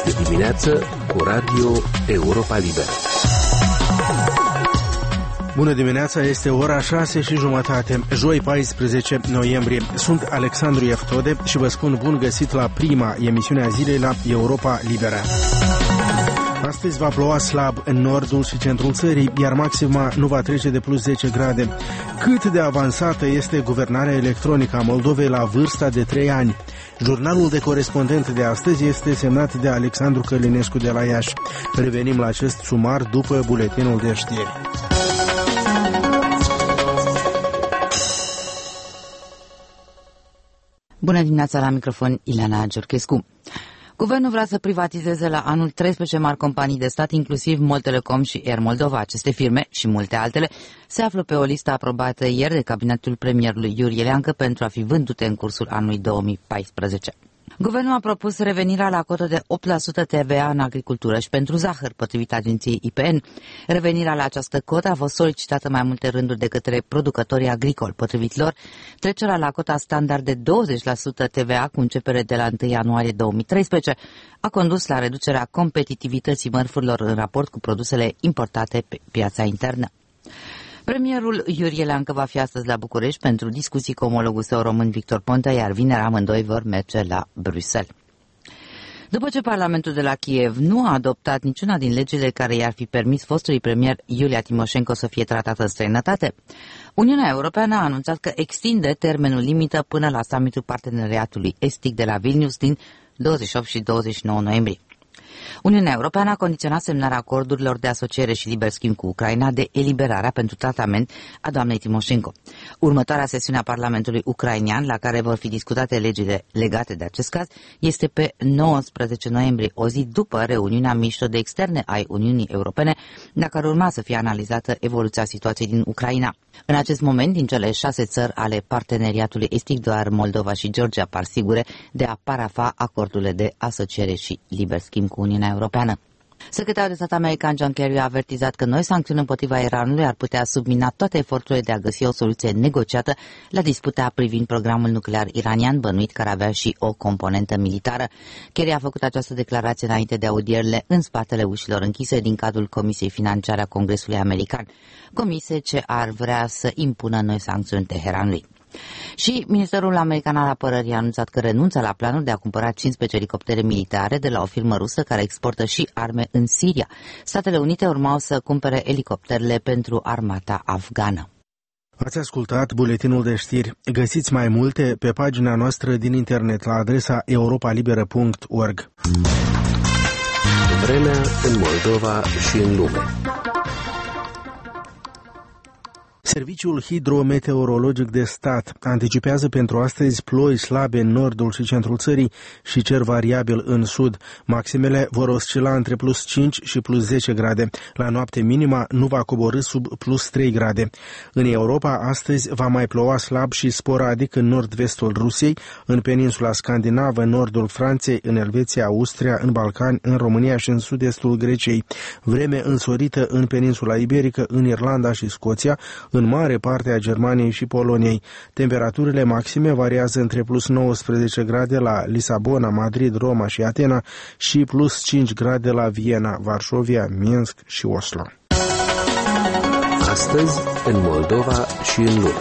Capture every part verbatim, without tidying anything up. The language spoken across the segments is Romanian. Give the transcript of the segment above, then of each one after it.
Este dimineață cu Radio Europa Liberă. Bună dimineața, este ora șase și jumătate, joi paisprezece noiembrie. Sunt Alexandru Ieftode și vă spun bun găsit la prima emisiune a zilei la Europa Liberă. Astăzi va ploua slab în nordul și centrul țării, iar maxima nu va trece de plus zece grade. Cât de avansată este guvernarea electronică a Moldovei la vârsta de trei ani? Jurnalul de corespondent de astăzi este semnat de Alexandru Călinescu de la Iași. Revenim la acest sumar după buletinul de știri. Bună dimineața, la microfon Ileana Giurchescu. Guvernul vrea să privatizeze la anul treisprezece mari companii de stat, inclusiv Mol Telecom și Air Moldova. Aceste firme și multe altele se află pe o listă aprobată ieri de cabinetul premierului Iurie Leancă pentru a fi vândute în cursul anului două mii paisprezece. Guvernul a propus revenirea la cotă de opt la sută T V A în agricultură și pentru zahăr, potrivit agenției I P N. Revenirea la această cotă a fost solicitată mai multe rânduri de către producătorii agricoli. Potrivit lor, trecerea la cota standard de douăzeci la sută T V A cu începere de la întâi ianuarie două mii treisprezece a condus la reducerea competitivității mărfurilor în raport cu produsele importate pe piața internă. Premierul Iurie Leancă va fi astăzi la București pentru discuții cu omologul său român Victor Ponta, iar vineri amândoi vor merge la Bruxelles. După ce Parlamentul de la Kiev nu a adoptat niciuna din legile care i-ar fi permis fostului premier Iulia Timoșenko să fie tratată în străinătate, Uniunea Europeană a anunțat că extinde termenul limită până la summitul Parteneriatului Estic de la Vilnius din douăzeci și opt și douăzeci și nouă noiembrie. Uniunea Europeană a condiționat semnarea acordurilor de asociere și liber schimb cu Ucraina de eliberarea pentru tratament a doamnei Timoșenko. Următoarea sesiune a Parlamentului ucrainean, la care vor fi discutate legile legate de acest caz, este pe nouăsprezece noiembrie, o zi după reuniunea mișto de externe ai Uniunii Europene, la care urma să fie analizată evoluția situației din Ucraina. În acest moment, din cele șase țări ale parteneriatului estic, doar Moldova și Georgia par sigure de a parafa acordurile de asociere și liber schimb cu Uniunea Europeană. Secretarul de stat american John Kerry a avertizat că noi sancțiuni împotriva Iranului ar putea submina toate eforturile de a găsi o soluție negociată la disputa privind programul nuclear iranian, bănuit că ar avea și o componentă militară. Kerry a făcut această declarație înainte de audierile în spatele ușilor închise din cadrul Comisiei Financiare a Congresului American, comisie ce ar vrea să impună noi sancțiuni Teheranului. Și Ministerul American al Apărării a anunțat că renunță la planul de a cumpăra cincisprezece elicoptere militare de la o firmă rusă care exportă și arme în Siria. Statele Unite urmau să cumpere elicopterele pentru armata afgană. Ați ascultat buletinul de știri. Găsiți mai multe pe pagina noastră din internet la adresa europa liberă punct org. Vremea în Moldova și în lume. Serviciul hidrometeorologic de stat anticipează pentru astăzi ploi slabe în nordul și centrul țării și cer variabil în sud. Maximele vor oscila între plus cinci și plus zece grade. La noapte minima nu va coborî sub plus trei grade. În Europa astăzi va mai ploua slab și sporadic în nord-vestul Rusiei, în peninsula scandinavă, în nordul Franței, în Elveția, Austria, în Balcani, în România și în sud-estul Greciei. Vreme însorită în peninsula iberică, în Irlanda și Scoția, în mare parte a Germaniei și Poloniei. Temperaturile maxime variază între plus nouăsprezece grade la Lisabona, Madrid, Roma și Atena și plus cinci grade la Viena, Varșovia, Minsk și Oslo. Astăzi, în Moldova și în lume.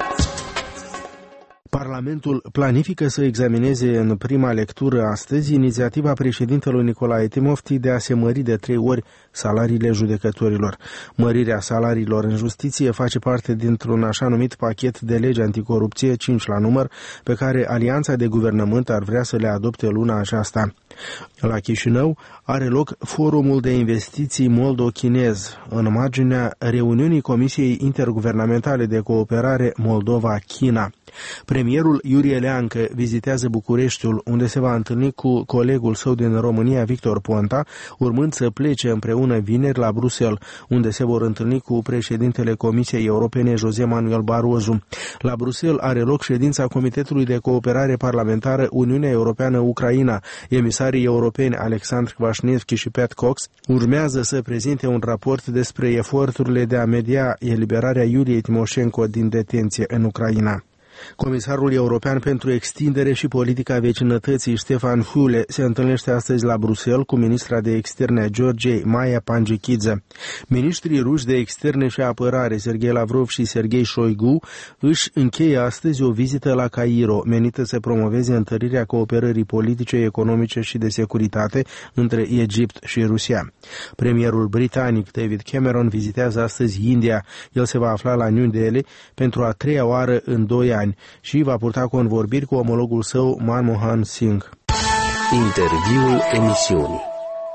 Parlamentul planifică să examineze în prima lectură astăzi inițiativa președintelui Nicolae Timofti de a se mări de trei ori salariile judecătorilor. Mărirea salariilor în justiție face parte dintr-un așa numit pachet de legi anticorupție, cinci la număr, pe care Alianța de Guvernământ ar vrea să le adopte luna aceasta. La Chișinău are loc Forumul de Investiții Moldo-Chinez, în marginea reuniunii Comisiei Interguvernamentale de Cooperare Moldova-China. Premierul Iurie Leancă vizitează Bucureștiul, unde se va întâlni cu colegul său din România, Victor Ponta, urmând să plece împreună vineri la Bruxelles, unde se vor întâlni cu președintele Comisiei Europene, José Manuel Barroso. La Bruxelles are loc ședința Comitetului de Cooperare Parlamentară Uniunea Europeană-Ucraina. Emisarii europeni Alexandru Kvasniewski și Pat Cox urmează să prezinte un raport despre eforturile de a media eliberarea Iuliei Timoșenko din detenție în Ucraina. Comisarul european pentru extindere și politica vecinătății Ștefan Füle se întâlnește astăzi la Bruxelles cu ministra de externe a Georgiei, Maia Panjechidze. Ministrii ruși de externe și apărare, Sergei Lavrov și Sergei Shoigu, își încheie astăzi o vizită la Cairo, menită să promoveze întărirea cooperării politice, economice și de securitate între Egipt și Rusia. Premierul britanic David Cameron vizitează astăzi India. El se va afla la New Delhi pentru a treia oară în doi ani și va purta convorbiri cu omologul său Manmohan Singh. Interviul emisiunii.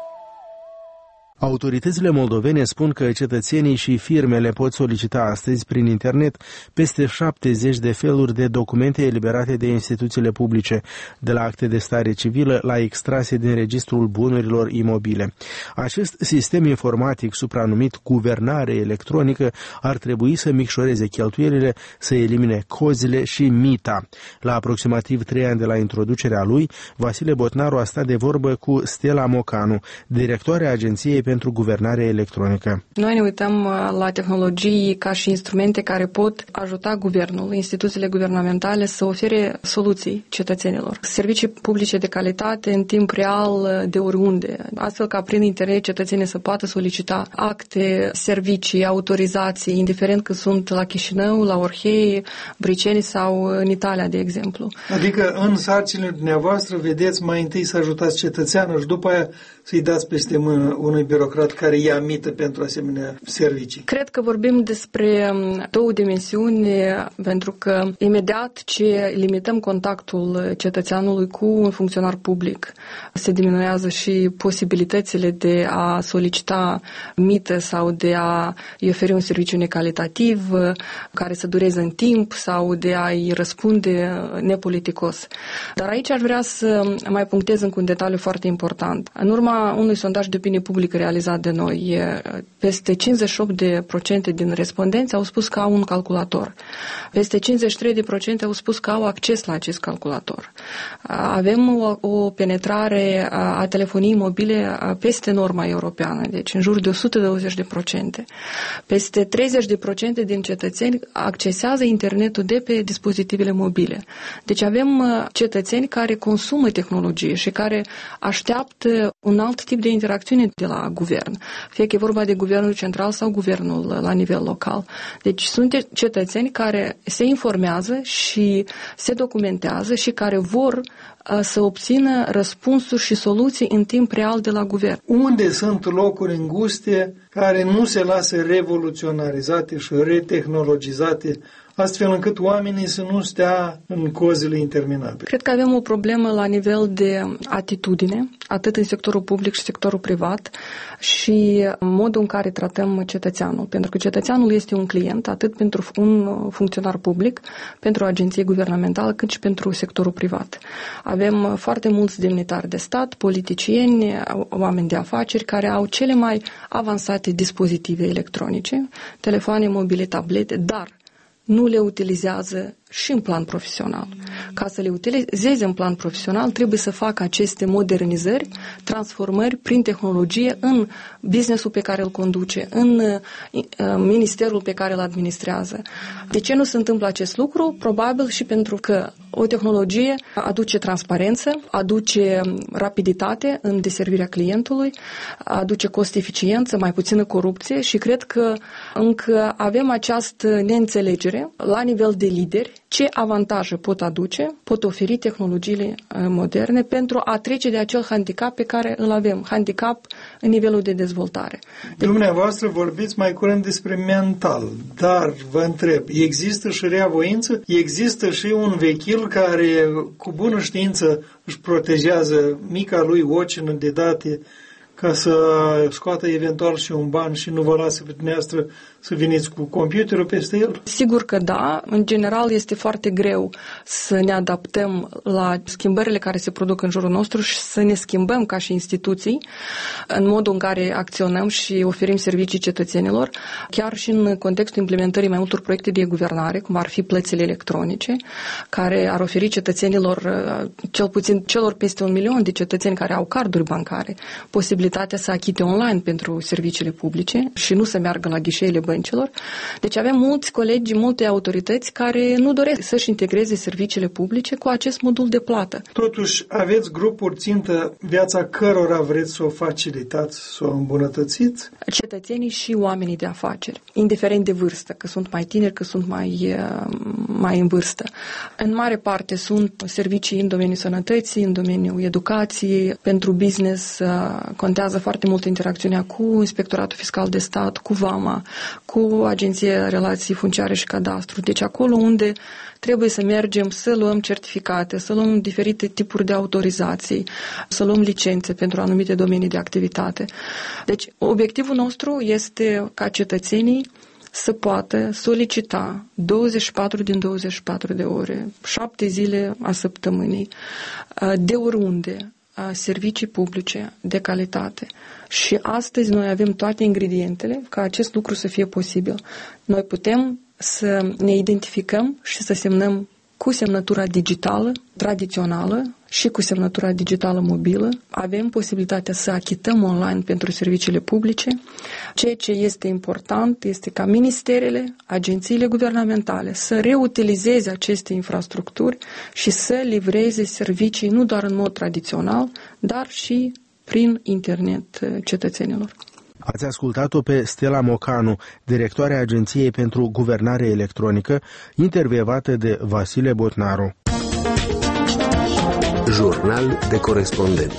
Autoritățile moldovene spun că cetățenii și firmele pot solicita astăzi prin internet peste șaptezeci de feluri de documente eliberate de instituțiile publice, de la acte de stare civilă la extrase din registrul bunurilor imobile. Acest sistem informatic supranumit guvernare electronică ar trebui să micșoreze cheltuielile, să elimine cozile și mita. La aproximativ trei ani de la introducerea lui, Vasile Botnaru a stat de vorbă cu Stella Mocanu, directoarea Agenției pentru Guvernare Electronică. Noi ne uităm la tehnologii ca și instrumente care pot ajuta guvernul, instituțiile guvernamentale să ofere soluții cetățenilor. Servicii publice de calitate în timp real de oriunde, astfel ca prin internet cetățenii să poată solicita acte, servicii, autorizații, indiferent că sunt la Chișinău, la Orhei, Briceni sau în Italia, de exemplu. Adică în sarcinile dumneavoastră vedeți mai întâi să ajutați cetățeanul și după aia să-i dați peste mână unui birocrat care ia mită pentru asemenea servicii. Cred că vorbim despre două dimensiuni, pentru că imediat ce limităm contactul cetățeanului cu un funcționar public, se diminuează și posibilitățile de a solicita mită sau de a-i oferi un serviciu necalitativ, care să dureze în timp sau de a-i răspunde nepoliticos. Dar aici aș vrea să mai punctez încă un detaliu foarte important. În urma unui sondaj de opinie publică realizat de noi, peste cincizeci și opt la sută din respondenți au spus că au un calculator. Peste cincizeci și trei la sută au spus că au acces la acest calculator. Avem o, o penetrare a telefoniei mobile peste norma europeană, deci în jur de o sută douăzeci la sută. Peste treizeci la sută din cetățeni accesează internetul de pe dispozitivele mobile. Deci avem cetățeni care consumă tehnologie și care așteaptă un alt tip de interacțiune de la guvern, fie că e vorba de guvernul central sau guvernul la nivel local. Deci sunt cetățeni care se informează și se documentează și care vor să obțină răspunsuri și soluții în timp real de la guvern. Unde sunt locuri înguste care nu se lasă revoluționarizate și retehnologizate, astfel încât oamenii să nu stea în cozile interminabile? Cred că avem o problemă la nivel de atitudine, atât în sectorul public și sectorul privat, și modul în care tratăm cetățeanul. Pentru că cetățeanul este un client, atât pentru un funcționar public, pentru o agenție guvernamentală, cât și pentru sectorul privat. Avem foarte mulți demnitari de stat, politicieni, oameni de afaceri, care au cele mai avansate dispozitive electronice, telefoane mobile, tablete, dar nu le utilizează și în plan profesional. Ca să le utilizeze în plan profesional, trebuie să facă aceste modernizări, transformări prin tehnologie în business-ul pe care îl conduce, în ministerul pe care îl administrează. De ce nu se întâmplă acest lucru? Probabil și pentru că o tehnologie aduce transparență, aduce rapiditate în deservirea clientului, aduce cost-eficiență, mai puțină corupție și cred că încă avem această neînțelegere la nivel de lideri ce avantaje pot aduce, pot oferi tehnologiile moderne pentru a trece de acel handicap pe care îl avem, handicap în nivelul de dezvoltare. Dumneavoastră vorbiți mai curând despre mental, dar vă întreb, există și rea voință? Există și un vechil care cu bună știință își protejează mica lui ocină de date ca să scoată eventual și un ban și nu vă lasă pe dumneavoastră să veniți cu computerul peste el? Sigur că da. În general este foarte greu să ne adaptăm la schimbările care se produc în jurul nostru și să ne schimbăm ca și instituții în modul în care acționăm și oferim servicii cetățenilor, chiar și în contextul implementării mai multor proiecte de guvernare, cum ar fi plățile electronice, care ar oferi cetățenilor, cel puțin celor peste un milion de cetățeni care au carduri bancare, posibilitatea să achite online pentru serviciile publice și nu să meargă la ghișeele băncilor. Deci avem mulți colegi, multe autorități care nu doresc să-și integreze serviciile publice cu acest modul de plată. Totuși, aveți grupuri țintă viața cărora vreți să o facilitați, să o îmbunătățiți? Cetățenii și oamenii de afaceri, indiferent de vârstă, că sunt mai tineri, că sunt mai, mai în vârstă. În mare parte sunt servicii în domeniul sănătății, în domeniul educației. Pentru business contează foarte mult interacțiunea cu Inspectoratul Fiscal de Stat, cu VAMA, cu Agenția Relații Funciare și Cadastru. Deci acolo unde trebuie să mergem să luăm certificate, să luăm diferite tipuri de autorizații, să luăm licențe pentru anumite domenii de activitate. Deci obiectivul nostru este ca cetățenii să poată solicita douăzeci și patru din douăzeci și patru de ore, șapte zile a săptămânii, de oriunde, servicii publice de calitate. Și astăzi noi avem toate ingredientele ca acest lucru să fie posibil. Noi putem să ne identificăm și să semnăm cu semnătura digitală, tradițională și cu semnătura digitală mobilă. Avem posibilitatea să achităm online pentru serviciile publice. Ceea ce este important este ca ministerele, agențiile guvernamentale să reutilizeze aceste infrastructuri și să livreze servicii nu doar în mod tradițional, dar și prin internet cetățenilor. Ați ascultat-o pe Stella Mocanu, directoarea Agenției pentru Guvernare Electronică, intervievată de Vasile Botnaru. Jurnal de corespondent.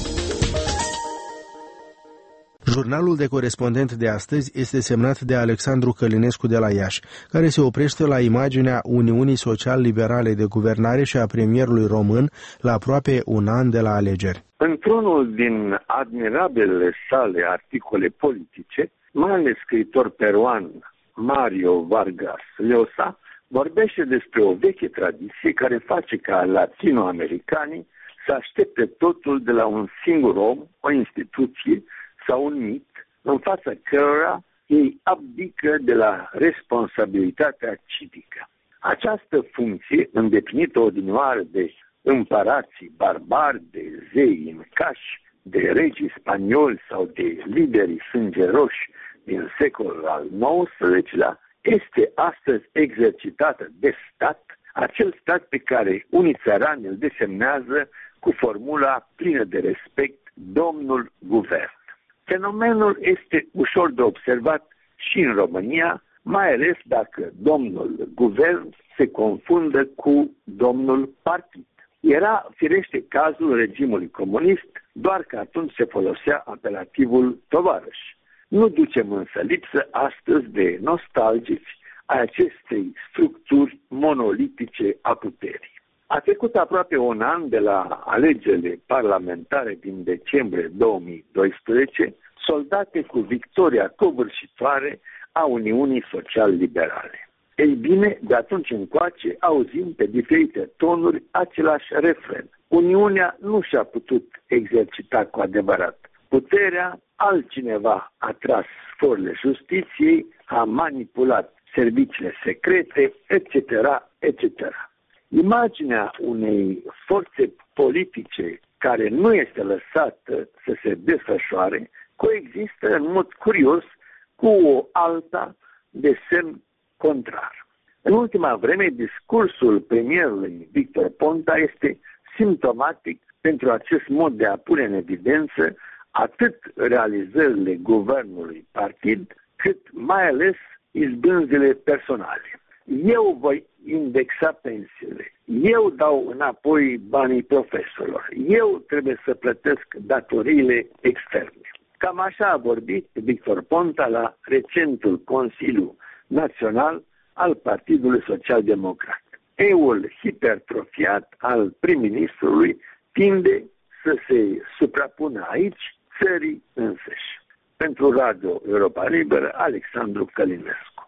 Jurnalul de corespondent de astăzi este semnat de Alexandru Călinescu de la Iași, care se oprește la imaginea Uniunii Social-Liberale de Guvernare și a premierului român la aproape un an de la alegeri. Într-unul din admirabilele sale articole politice, marele scriitor peruan Mario Vargas Llosa vorbește despre o veche tradiție care face ca latinoamericanii să aștepte totul de la un singur om, o instituție sau un mit, în fața cărora ei abdică de la responsabilitatea civică. Această funcție, îndeplinită odinioară de împărații barbari, de zei incași, de regii spanioli sau de liderii sângeroși din secolul al nouăsprezecelea, este astăzi exercitată de stat, acel stat pe care unii țărani îl desemnează cu formula plină de respect, domnul guvern. Fenomenul este ușor de observat și în România, mai ales dacă domnul guvern se confundă cu domnul partid. Era firește cazul regimului comunist, doar că atunci se folosea apelativul tovarăș. Nu ducem însă lipsă astăzi de nostalgici a acestei structuri monolitice a puterii. A trecut aproape un an de la alegerile parlamentare din decembrie două mii doisprezece, soldate cu victoria covârșitoare a Uniunii Social-Liberale. Ei bine, de atunci încoace auzim pe diferite tonuri același refren. Uniunea nu și-a putut exercita cu adevărat puterea, altcineva a tras sforile justiției, a manipulat serviciile secrete, et cetera, et cetera. Imaginea unei forțe politice care nu este lăsată să se desfășoare coexistă în mod curios cu o alta de semn contrar. În ultima vreme, discursul premierului Victor Ponta este simptomatic pentru acest mod de a pune în evidență atât realizările guvernului partid, cât mai ales izbânzile personale. Eu voi indexa pensiile, eu dau înapoi banii profesorilor, eu trebuie să plătesc datoriile externe. Cam așa a vorbit Victor Ponta la recentul Consiliu Național al Partidului Social-Democrat. Eul hipertrofiat al prim-ministrului tinde să se suprapună aici țării însăși. Pentru Radio Europa Liberă, Alexandru Călinescu.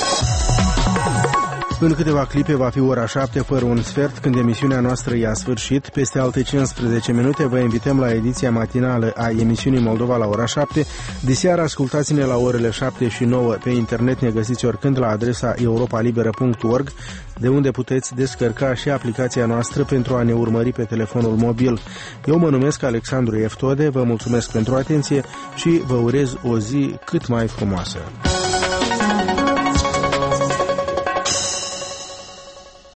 În câteva clipe va fi ora șapte fără un sfert, când emisiunea noastră i-a sfârșit. Peste alte cincisprezece minute vă invităm la ediția matinală a emisiunii Moldova la ora șapte. Diseară ascultați-ne la orele șapte și nouă. Pe internet ne găsiți oricând la adresa europa liberă punct org, de unde puteți descărca și aplicația noastră pentru a ne urmări pe telefonul mobil. Eu mă numesc Alexandru Eftode, vă mulțumesc pentru atenție și vă urez o zi cât mai frumoasă.